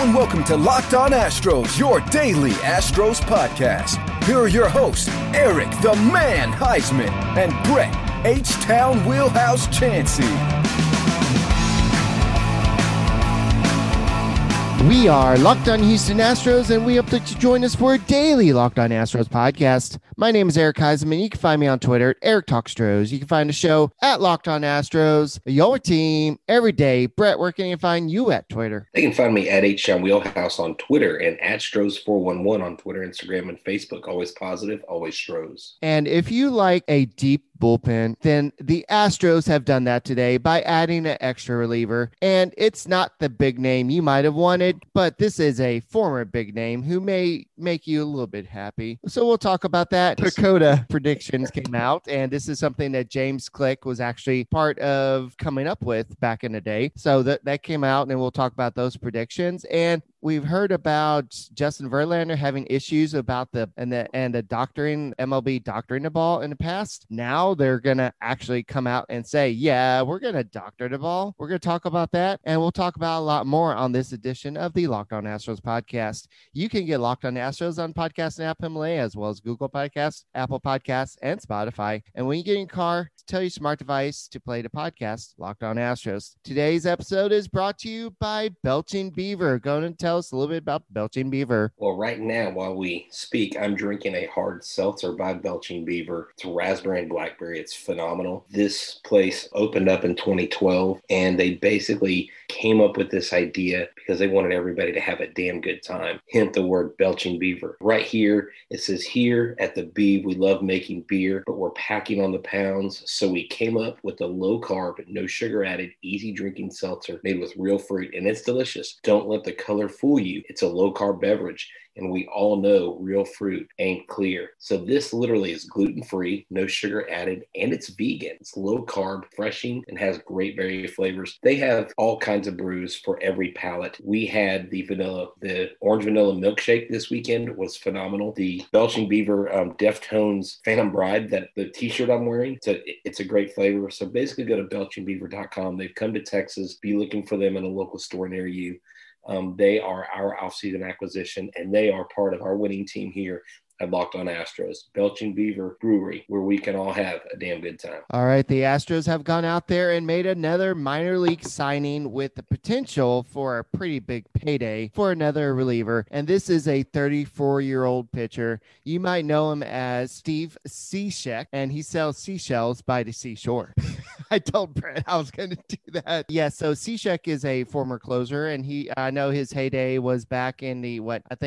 and welcome to Locked On Astros, your daily Astros podcast. Here are your hosts, Eric the Man Heisman and Brett H-Town Wheelhouse Chansey. We are Locked On Houston Astros, and we hope that you join us for a daily Locked On Astros podcast. My name is Eric Heisman. You can find me on Twitter at Eric Talk Stros. You can find the show at Locked On Astros, your team every day. Brett, where can you find you at Twitter? They can find me at H-Town Wheelhouse on Twitter and at Stros411 on Twitter, Instagram, and Facebook. Always positive, always Stros. And if you like a deep bullpen, then the Astros have done that today by adding an extra reliever. And it's not the big name you might have wanted, but this is a former big name who may make you a little bit happy. So we'll talk about that. PECOTA predictions came out, and this is something that James Click was actually part of coming up with back in the day. So that came out, and we'll talk about those predictions. And we've heard about Justin Verlander having issues about the doctoring, MLB doctoring the ball in the past. Now they're going to actually come out and say, yeah, we're going to doctor the ball. We're going to talk about that. And we'll talk about a lot more on this edition of the Locked On Astros podcast. You can get Locked On Astros on podcast and app Himalaya, as well as Google Podcasts, Apple Podcasts, and Spotify. And when you get in your car, tell your smart device to play the podcast Locked On Astros. Today's episode is brought to you by Belching Beaver. Go and tell us a little bit about Belching Beaver. Well, right now, while we speak, I'm drinking a hard seltzer by Belching Beaver. It's raspberry and blackberry. It's phenomenal. This place opened up in 2012, and they basically came up with this idea because they wanted everybody to have a damn good time. Hint the word Belching Beaver. Right here, it says, here at the Beav, we love making beer, but we're packing on the pounds. So we came up with a low carb, no sugar added, easy drinking seltzer made with real fruit, and it's delicious. Don't let the color fool you. It's a low carb beverage. And we all know real fruit ain't clear. So this literally is gluten-free, no sugar added, and it's vegan. It's low carb, refreshing, and has great berry flavors. They have all kinds of brews for every palate. We had the orange vanilla milkshake this weekend was phenomenal. The Belching Beaver Deftones Phantom Bride, that the t-shirt I'm wearing, it's a great flavor. So basically go to belchingbeaver.com. They've come to Texas. Be looking for them in a local store near you. They are our off-season acquisition, and they are part of our winning team here at Locked On Astros. Belching Beaver Brewery, where we can all have a damn good time. All right, the Astros have gone out there and made another minor league signing with the potential for a pretty big payday for another reliever, and this is a 34-year-old pitcher. You might know him as Steve Cishek, and he sells seashells by the seashore. I told Brett I was going to do that. Yeah, so Cishek is a former closer, and I know his heyday was back in the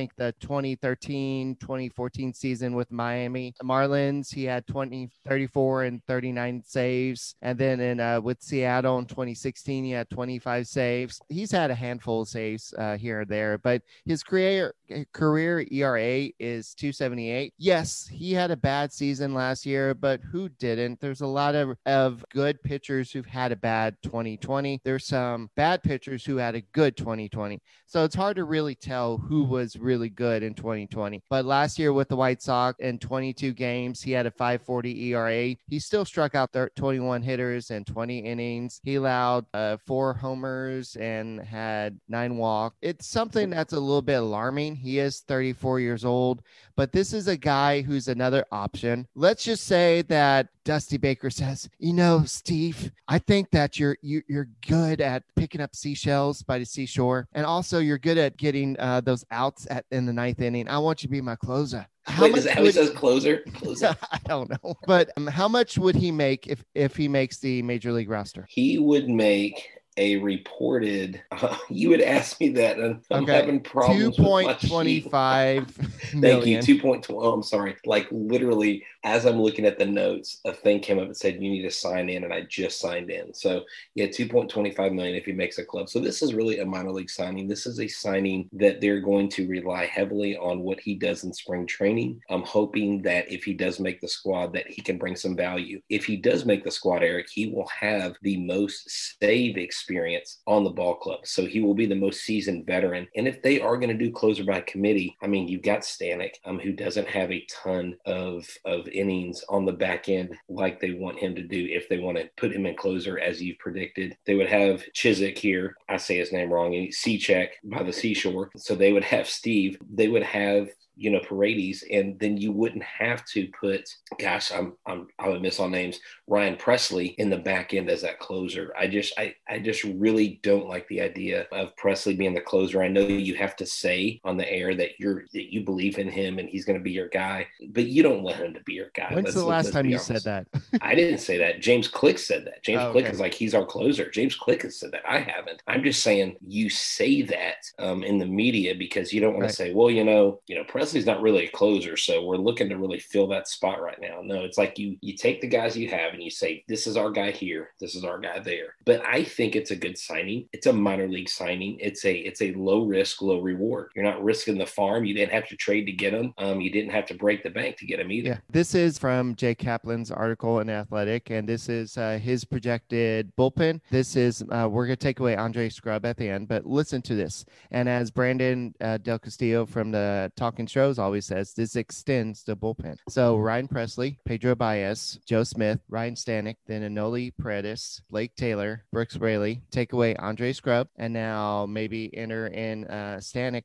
2013-2014 season with Miami Marlins. He had 34 and 39 saves. And then with Seattle in 2016, he had 25 saves. He's had a handful of saves here and there, but his career ERA is 2.78. Yes, he had a bad season last year, but who didn't? There's a lot of good pitchers who've had a bad 2020. There's some bad pitchers who had a good 2020. So it's hard to really tell who was really good in 2020. But last year with the White Sox in 22 games, he had a 5.40 ERA. He still struck out 21 hitters in 20 innings. He allowed 4 homers and had 9 walks. It's something that's a little bit alarming. He is 34 years old, but this is a guy who's another option. Let's just say that Dusty Baker says, Steve, I think that you're good at picking up seashells by the seashore, and also you're good at getting those outs in the 9th inning. I want you to be my closer. Is that how he says closer? I don't know. But how much would he make if he makes the major league roster? He would make a reported, you would ask me that, and I'm having problems 2.25 million. Thank you, 2.2. Oh, I'm sorry. Like literally, as I'm looking at the notes, a thing came up and said, you need to sign in, and I just signed in. So yeah, 2.25 million if he makes a club. So this is really a minor league signing. This is a signing that they're going to rely heavily on what he does in spring training. I'm hoping that if he does make the squad, that he can bring some value. If he does make the squad, Eric, he will have the most save experience experience on the ball club. So he will be the most seasoned veteran. And if they are going to do closer by committee, I mean, you've got Stanek, who doesn't have a ton of innings on the back end like they want him to do if they want to put him in closer, as you've predicted. They would have Chiswick here. I say his name wrong. Seacheck by the seashore. So they would have Steve. They would have Paredes, and then you wouldn't have to put, I would miss all names, Ryan Presley in the back end as that closer. I just really don't like the idea of Presley being the closer. I know you have to say on the air that you believe in him and he's going to be your guy, but you don't want him to be your guy. When's the last time you said that? I didn't say that. James Click said that. James Click is like, he's our closer. James Click has said that. I haven't. I'm just saying you say that in the media because you don't want to say, well, Presley's not really a closer, so we're looking to really fill that spot right now. No, it's like you take the guys you have and you say, this is our guy here, this is our guy there. But I think it's a good signing. It's a minor league signing. It's a low risk, low reward. You're not risking the farm. You didn't have to trade to get him. You didn't have to break the bank to get him either. Yeah. This is from Jay Kaplan's article in Athletic, and this is his projected bullpen. This is we're going to take away Andre Scrub at the end, but listen to this. And as Brandon Del Castillo from the Talking Shows always says, this extends the bullpen. So Ryan Presley, Pedro Baez, Joe Smith, Ryan Stanek, then Enoli Paredes, Blake Taylor, Brooks Braley, take away Andre Scrub, and now maybe enter in Cishek.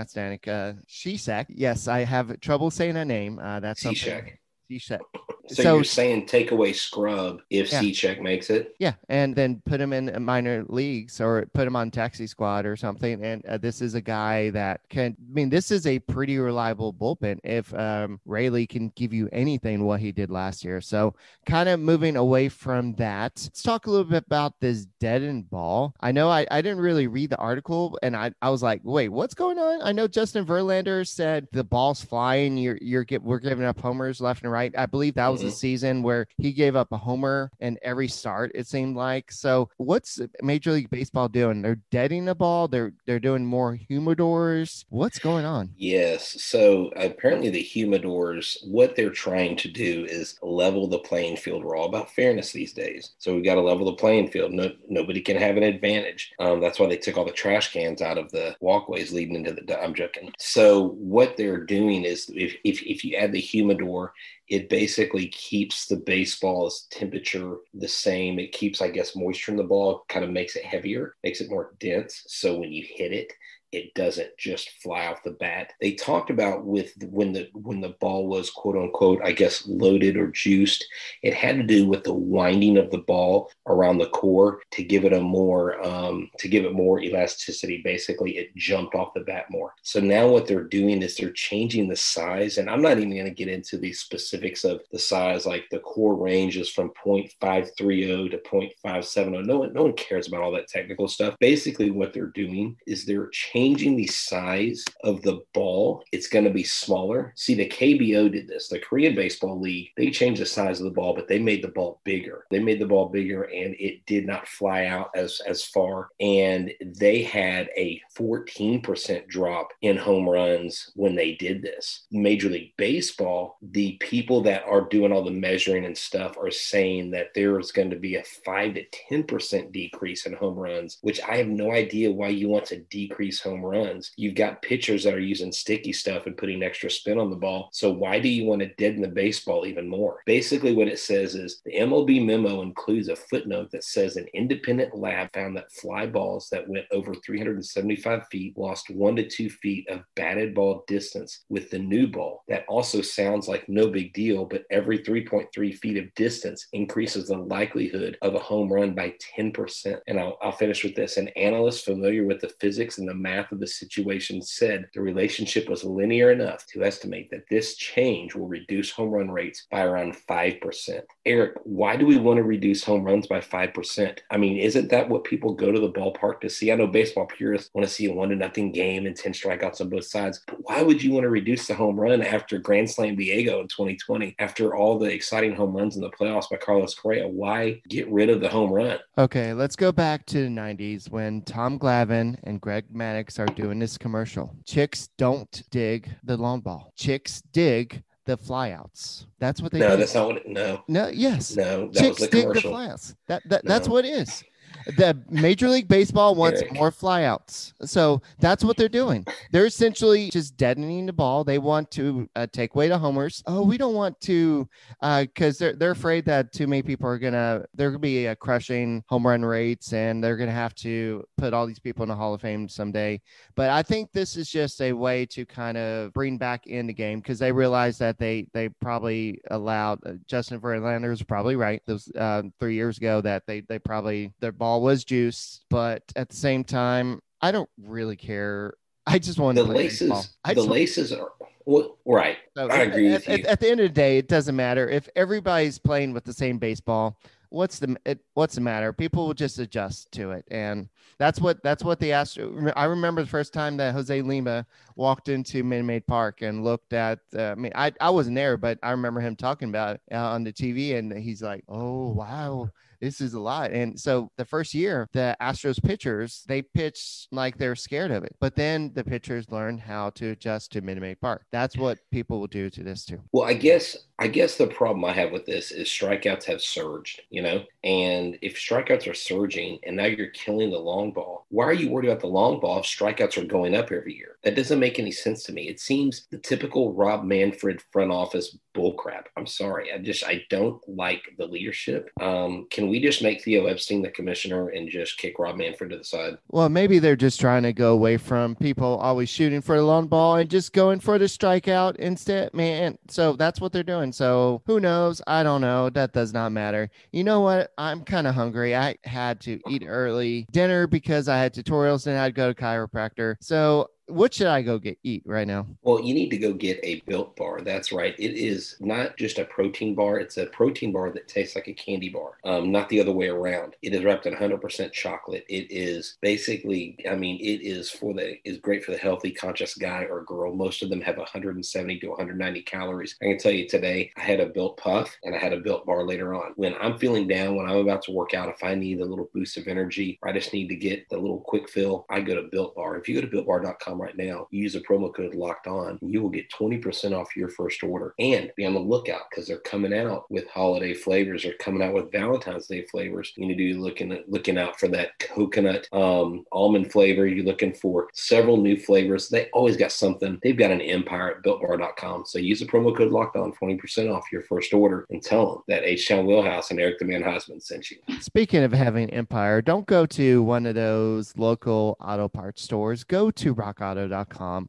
Yes, I have trouble saying that name. That's Cishek. Cishek. So you're saying take away Scrub if Cishek makes it? Yeah, and then put him in minor leagues or put him on taxi squad or something. And this is a guy that this is a pretty reliable bullpen if Rayleigh can give you anything what he did last year. So kind of moving away from that, let's talk a little bit about this deadened ball. I know I didn't really read the article, and I was like, wait, what's going on? I know Justin Verlander said the ball's flying. We're giving up homers left and right. I believe that was a season where he gave up a homer in every start, it seemed like. So what's Major League Baseball doing? They're deading the ball. They're doing more humidors. What's going on? Yes. So apparently the humidors, what they're trying to do is level the playing field. We're all about fairness these days. So we got to level the playing field. Nobody can have an advantage. That's why they took all the trash cans out of the walkways leading into I'm joking. So what they're doing is if you add the humidor, it basically keeps the baseball's temperature the same. It keeps, I guess, moisture in the ball, kind of makes it heavier, makes it more dense. So when you hit it, it doesn't just fly off the bat. They talked about when the ball was quote unquote, I guess, loaded or juiced, it had to do with the winding of the ball around the core to give it more elasticity. Basically, it jumped off the bat more. So now what they're doing is they're changing the size, and I'm not even going to get into the specifics of the size. Like the core range is from 0.530 to 0.570. No one cares about all that technical stuff. Basically, what they're doing is they're changing the size of the ball. It's going to be smaller. See, the KBO did this. The Korean Baseball League, they changed the size of the ball, but they made the ball bigger. And it did not fly out as far. And they had a 14% drop in home runs when they did this. Major League Baseball, the people that are doing all the measuring and stuff are saying that there's going to be a 5 to 10% decrease in home runs, which I have no idea why you want to decrease home runs. You've got pitchers that are using sticky stuff and putting extra spin on the ball. So why do you want to deaden the baseball even more? Basically what it says is the MLB memo includes a footnote that says an independent lab found that fly balls that went over 375 feet lost 1 to 2 feet of batted ball distance with the new ball. That also sounds like no big deal, but every 3.3 feet of distance increases the likelihood of a home run by 10%. And I'll finish with this. An analyst familiar with the physics and the math of the situation said the relationship was linear enough to estimate that this change will reduce home run rates by around 5%. Eric, why do we want to reduce home runs by 5%? I mean, isn't that what people go to the ballpark to see? I know baseball purists want to see a 1-0 game and 10 strikeouts on both sides, but why would you want to reduce the home run after Grand Slam Diego in 2020, after all the exciting home runs in the playoffs by Carlos Correa? Why get rid of the home run? Okay, let's go back to the 90s when Tom Glavine and Greg Maddux are doing this commercial. Chicks don't dig the long ball. Chicks dig the flyouts. That's what they do. No, that's not what it, no. No, yes. No, that Chicks was the dig commercial. The flyouts. That's what it is. The Major League Baseball wants Eric. more flyouts. So that's what they're doing. They're essentially just deadening the ball. They want to take away the homers. Oh, we don't want to, because they're afraid that too many people are they're gonna be crushing home run rates, and they're gonna have to put all these people in the Hall of Fame someday. But I think this is just a way to kind of bring back in the game, because they realize that they probably allowed Justin Verlander was probably right. Those 3 years ago that they probably their ball was juiced, but at the same time, I don't really care. I just want the to play laces. baseball. The laces are well, right. So I agree with you. At the end of the day, it doesn't matter if everybody's playing with the same baseball. What's the matter? People will just adjust to it, and that's what the Astros. I remember the first time that Jose Lima walked into Minute Maid Park and looked at. I wasn't there, but I remember him talking about it on the TV, and he's like, "Oh wow, this is a lot." And so the first year, the Astros pitchers, they pitched like they're scared of it, but then the pitchers learned how to adjust to Minute Maid Park. That's what people will do to this too. Well, I guess the problem I have with this is strikeouts have surged, and if strikeouts are surging and now you're killing the long ball, why are you worried about the long ball if strikeouts are going up every year? That doesn't make any sense to me. It seems the typical Rob Manfred front office bullcrap. I'm sorry. I don't like the leadership. Can we just make Theo Epstein the commissioner and just kick Rob Manfred to the side? Well, maybe they're just trying to go away from people always shooting for the long ball and just going for the strikeout instead, man. So that's what they're doing. So who knows? I don't know. That does not matter. You know what? I'm kind of hungry. I had to eat early dinner because I had tutorials and I had to go to chiropractor. So what should I go eat right now? Well, you need to go get a Built Bar. That's right. It is not just a protein bar. It's a protein bar that tastes like a candy bar, not the other way around. It is wrapped in 100% chocolate. It is basically, it is great for the healthy, conscious guy or girl. Most of them have 170 to 190 calories. I can tell you today, I had a Built Puff and I had a Built Bar later on. When I'm feeling down, when I'm about to work out, if I need a little boost of energy, or I just need to get the little quick fill, I go to Built Bar. If you go to BuiltBar.com right now, use a promo code Locked On, and you will get 20% off your first order. And be on the lookout because they're coming out with holiday flavors. They're coming out with Valentine's Day flavors. You need to be looking out for that coconut almond flavor. You're looking for several new flavors. They always got something. They've got an empire at BuiltBar.com. So use the promo code Locked On, 20% off your first order, and tell them that H-Town Wheelhouse and Eric the Man Heisman sent you. Speaking of having empire, don't go to one of those local auto parts stores. Go to rockauto.com.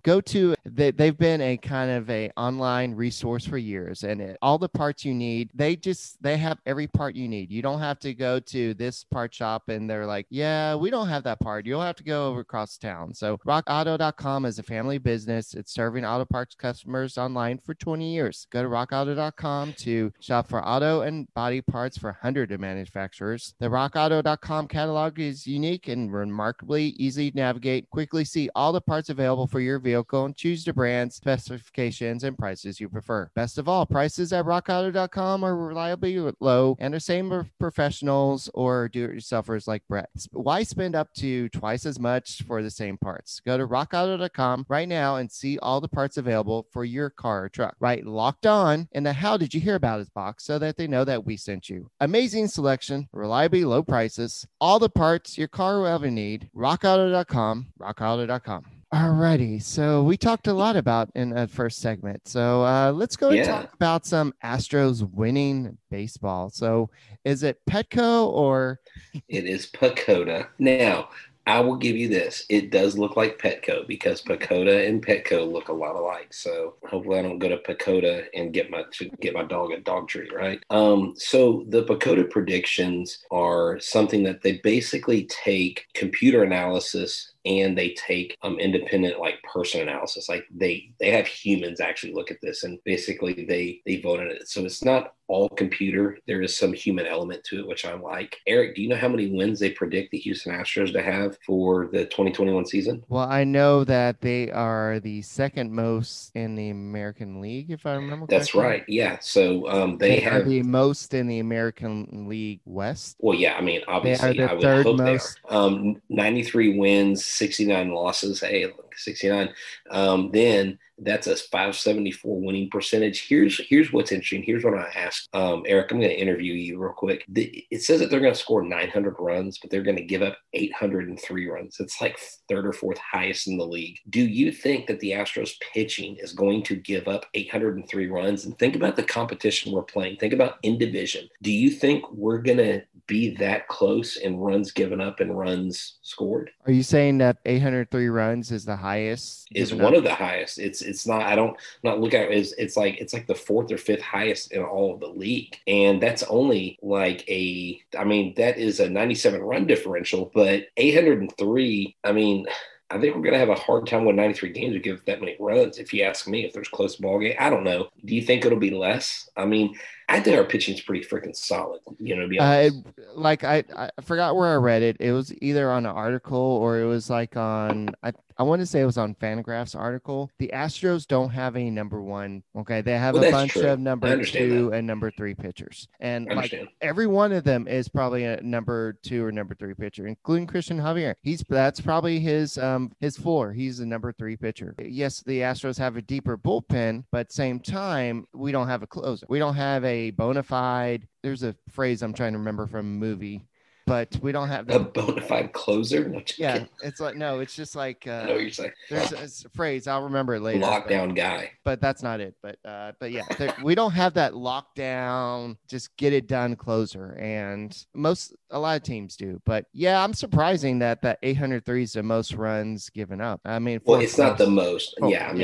They've been a kind of a online resource for years, and all the parts you need, they have every part you need. You don't have to go to this part shop and they're like, yeah, we don't have that part. You'll have to go over across town. So rockauto.com is a family business. It's serving auto parts customers online for 20 years. Go to rockauto.com to shop for auto and body parts for hundreds of manufacturers. The rockauto.com catalog is unique and remarkably easy to navigate. Quickly see all the parts available for your vehicle and choose the brands, specifications, and prices you prefer. Best of all, prices at rockauto.com are reliably low and are same for professionals or do-it-yourselfers like Brett. Why spend up to twice as much for the same parts? Go to rockauto.com right now and see all the parts available for your car or truck. Right, Locked On in the How Did You Hear About Us box so that they know that we sent you. Amazing selection, reliably low prices, all the parts your car will ever need. rockauto.com, rockauto.com. Alrighty, so we talked a lot about in that first segment. So let's go and talk about some Astros winning baseball. So is it Petco or? It is Pacoda. Now, I will give you this. It does look like Petco because Pacoda and Petco look a lot alike. So hopefully I don't go to Pacoda and get my dog a dog treat, right? So the Pacoda predictions are something that they basically take computer analysis and they take independent like person analysis. Like they have humans actually look at this and basically they vote on it. So it's not all computer. There is some human element to it, which I like. Eric, do you know how many wins they predict the Houston Astros to have for the 2021 season? Well, I know that they are the second most in the American League, if I remember correctly. That's right. Yeah. So they have the most in the American League West. Well, yeah. I mean, obviously, they are the I would third hope most. they are. 93 wins, 69 losses. Hey, look, 69. Then that's a 574 winning percentage. Here's what's interesting. Here's what I asked Eric. I'm going to interview you real quick. It says that they're going to score 900 runs, but they're going to give up 803 runs. It's like third or fourth highest in the league. Do you think that the Astros pitching is going to give up 803 runs? And think about the competition we're playing. Think about in division. Do you think we're going to be that close in runs given up and runs scored? Are you saying that 803 runs is the highest? Is one of the highest. It's not. I'm not looking at it. It's like the fourth or fifth highest in all of the league, and that's only like that is a 97 run differential, but 803. I think we're going to have a hard time with 93 games to give that many runs. If you ask me, if there's close ball game, I don't know. Do you think it'll be less? I think our pitching's pretty freaking solid. To be honest. I forgot where I read it. It was either on an article or it was like on. I want to say it was on Fangraph's article. The Astros don't have a number one. Okay, they have a bunch of number 2 and number 3 pitchers, and every one of them is probably a number 2 or number 3 pitcher, including Christian Javier. That's probably his floor. He's a number 3 pitcher. Yes, the Astros have a deeper bullpen, but at the same time, we don't have a closer. We don't have a bona fide. There's a phrase I'm trying to remember from a movie. But we don't have a bona fide closer. No, yeah, it's like no, it's just like I know what you're saying. There's a phrase I'll remember it later. Lockdown guy. But that's not it. But yeah, we don't have that lockdown, just get it done closer, and a lot of teams do. But yeah, I'm surprising that 803 is the most runs given up. It's not the most.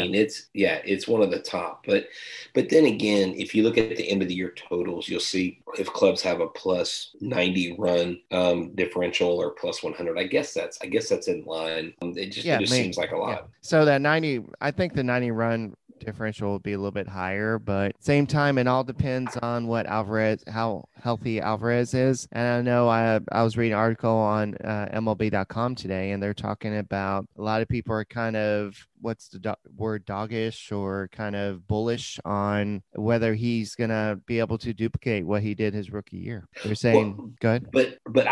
It's one of the top. But then again, if you look at the end of the year totals, you'll see if clubs have a plus 90 run differential or plus 100. I guess that's in line. It just seems like a lot. Yeah. So that 90, I think the 90 run differential will be a little bit higher, but same time, it all depends on how healthy Alvarez is. And I know I was reading an article on MLB.com today, and they're talking about a lot of people are kind of, what's the word, doggish or kind of bullish on whether he's going to be able to duplicate what he did his rookie year. They're saying, go ahead. But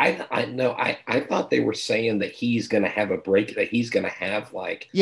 I thought they were saying that he's going to have a break, that he's going to have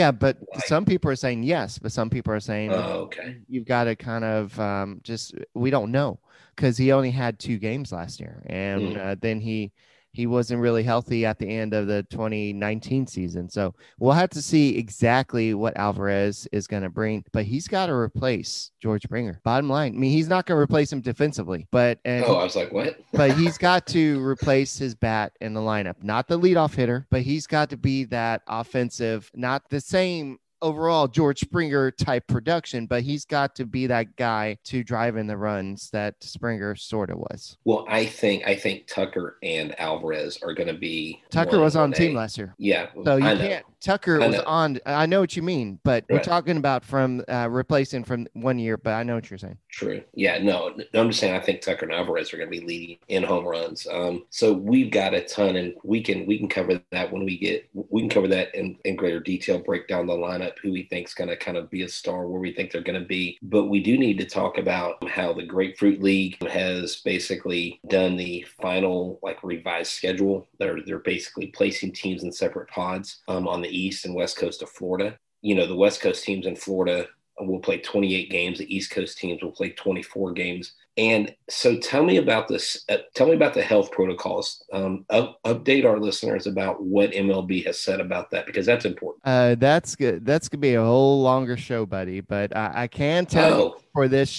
some people are saying yes, but some people are saying, okay, you've got to kind of we don't know, because he only had 2 games last year, and then he wasn't really healthy at the end of the 2019 season. So we'll have to see exactly what Alvarez is going to bring, but he's got to replace George Springer. Bottom line, he's not going to replace him defensively, I was like, what? But he's got to replace his bat in the lineup, not the leadoff hitter, but he's got to be that offensive, not the same overall George Springer type production, but he's got to be that guy to drive in the runs that Springer sort of was. Well, I think Tucker and Alvarez are going to be. Tucker was on the team last year. Yeah. So you can't. Tucker was on. I know what you mean, but we're talking about from replacing from 1 year, but I know what you're saying. True. Yeah. No, I'm just saying I think Tucker and Alvarez are going to be leading in home runs. So we've got a ton, and we can cover that when we can cover that in greater detail, break down the lineup, who we think is going to kind of be a star, where we think they're going to be. But we do need to talk about how the Grapefruit League has basically done the final revised schedule. They're basically placing teams in separate pods on the East and West Coast of Florida. The West Coast teams in Florida will play 28 games. The East Coast teams will play 24 games. And so tell me about this. Tell me about the health protocols. Update our listeners about what MLB has said about that, because that's important. That's good. That's going to be a whole longer show, buddy. But I can tell you for this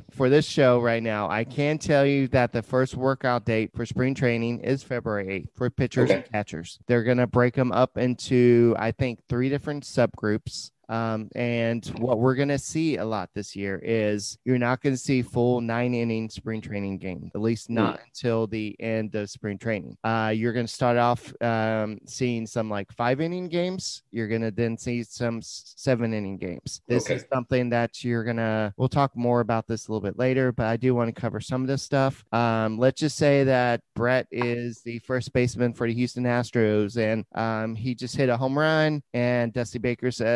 show right now, I can tell you that the first workout date for spring training is February 8th for pitchers and catchers. They're going to break them up into, I think, 3 different subgroups. And what we're going to see a lot this year is you're not going to see full 9-inning spring training game, at least not until the end of spring training. You're going to start off seeing some 5-inning games. You're going to then see some 7-inning games. This is something that we'll talk more about this a little bit later, but I do want to cover some of this stuff. Let's just say that Brett is the first baseman for the Houston Astros, and he just hit a home run, and Dusty Baker says,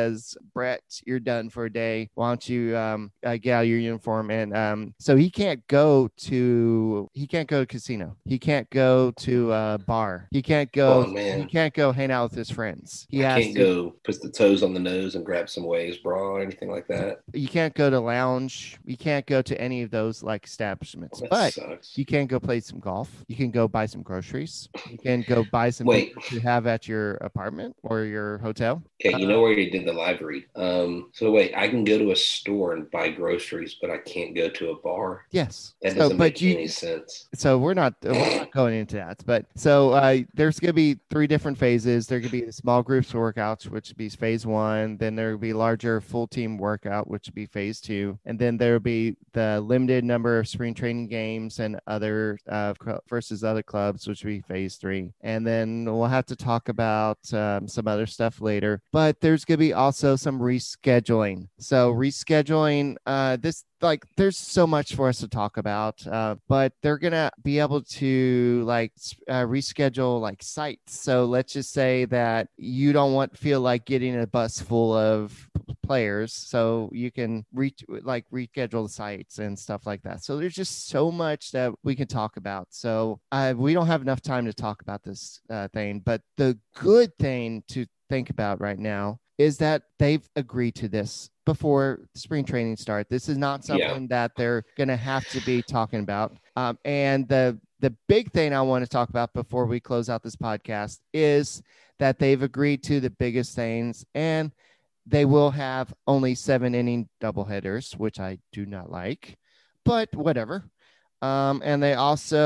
Brett, you're done for a day. Why don't you get out of your uniform? And so he can't go to casino. He can't go to a bar. He can't go. Oh, man. He can't go hang out with his friends. He I has can't to go put the toes on the nose and grab some Waves bra or anything like that. You can't go to lounge. You can't go to any of those like establishments. That But sucks. you can go play some golf. You can go buy some groceries. You can go buy some Wait. things to have at your apartment or your hotel. Okay, you know where you did the live read. So wait, I can go to a store and buy groceries, but I can't go to a bar. Yes. That So, doesn't but make you- any sense. So we're not going into that. But so there's going to be 3 different phases. There could be the small groups workouts, which would be phase 1. Then there will be larger full team workout, which would be phase 2. And then there will be the limited number of spring training games and other versus other clubs, which would be phase 3. And then we'll have to talk about some other stuff later. But there's going to be also some rescheduling. So rescheduling there's so much for us to talk about, but they're going to be able to reschedule like sites. So let's just say that you don't feel like getting a bus full of players, so you can reschedule the sites and stuff like that. So there's just so much that we can talk about. So we don't have enough time to talk about this thing, but the good thing to think about right now is that they've agreed to this before spring training start. This is not something that they're going to have to be talking about. And the big thing I want to talk about before we close out this podcast is that they've agreed to the biggest things, and they will have only 7-inning doubleheaders, which I do not like, but whatever. And they're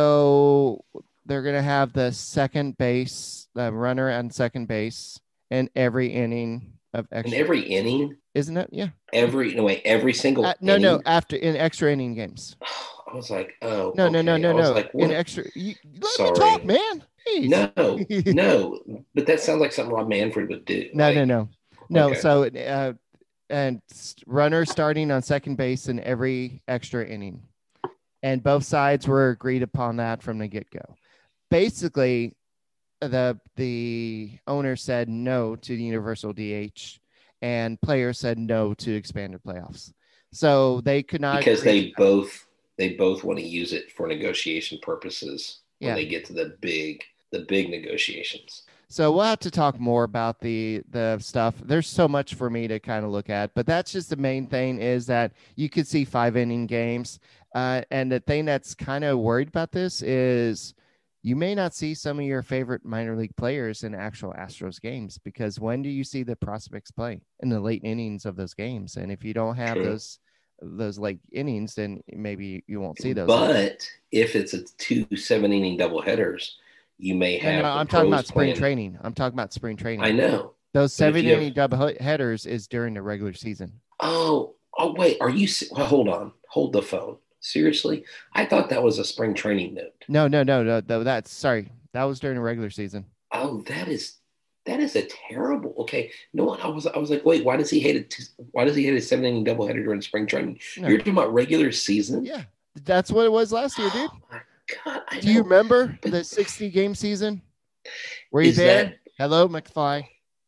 going to have the runner on second base in every inning of extra. In every inning? Isn't it? Yeah. Every single inning? No, after in extra inning games. I was like, oh. No. I was like, what? In extra. Let Sorry. me talk, man. Jeez. No. But that sounds like something Rob Manfred would do. No. Okay. So, and runner starting on second base in every extra inning. And both sides were agreed upon that from the get-go. Basically, the owner said no to the universal DH, and players said no to expanded playoffs. So they could not, because they both want to use it for negotiation purposes when they get to the big negotiations. So we'll have to talk more about the stuff. There's so much for me to kind of look at, but that's just the main thing is that you could see 5-inning games. And the thing that's kind of worried about this is you may not see some of your favorite minor league players in actual Astros games, because when do you see the prospects play? In the late innings of those games. And if you don't have those late innings, then maybe you won't see those. But if it's 2 7-inning doubleheaders, you may have. No, I'm talking about spring training. I know. Those 7-inning doubleheaders is during the regular season. Oh, wait. Are you? Well, hold on. Hold the phone. Seriously? I thought that was a spring training note. No. That was during the regular season. Oh, that is a terrible. Okay. No one. I was like, wait. Why does he hate it? Why does he hate a 7-inning doubleheader during spring training? No. You're talking about regular season? Yeah, that's what it was last year, dude. Oh my God! Do you remember the 60-game season? Were you there? Hello, McFly.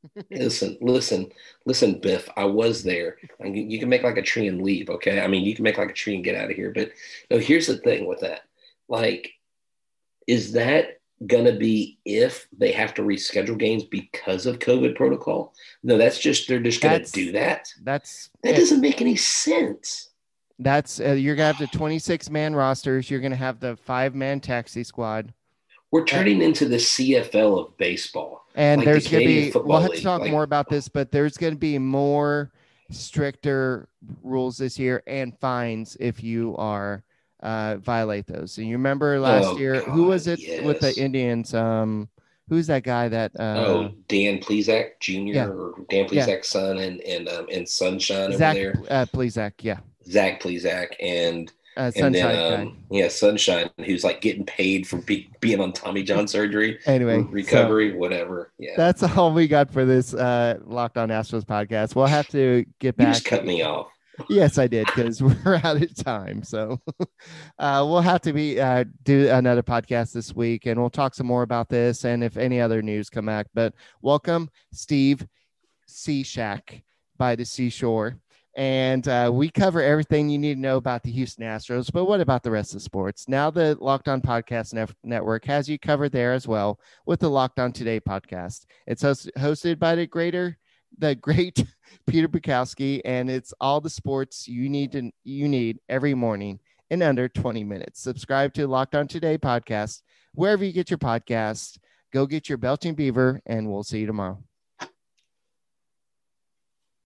Listen, Biff. I was there. You can make like a tree and leave, okay? I mean, you can make like a tree and get out of here. But no, here's the thing with that. Like, is that gonna be if they have to reschedule games because of COVID protocol? No, they're just gonna do that. That doesn't make any sense. That's you're gonna have the 26-man rosters. You're gonna have the 5-man taxi squad. We're turning into the CFL of baseball. And there's going to be, we'll have to talk more about this, but there's going to be more stricter rules this year and fines if you are violate those. And you remember last year, who was it with the Indians? Who's that guy that? Dan Plesac Jr. or Dan Plesac's son and Sunshine Zach, over there. Plesac, yeah. Zach Plesac and Sunshine guy. Sunshine, who's like getting paid for being on Tommy John surgery. Anyway, recovery, whatever. Yeah, that's all we got for this Locked On Astros podcast. We'll have to get back. You just cut me off. Yes, I did, because we're out of time. So we'll have to do another podcast this week, and we'll talk some more about this and if any other news come back. But welcome, Steve Cishek, by the seashore. And we cover everything you need to know about the Houston Astros. But what about the rest of the sports? Now the Locked On Podcast Network has you covered there as well with the Locked On Today podcast. It's hosted by the great Peter Bukowski, and it's all the sports you need every morning in under 20 minutes. Subscribe to Locked On Today podcast wherever you get your podcasts. Go get your Belching Beaver, and we'll see you tomorrow.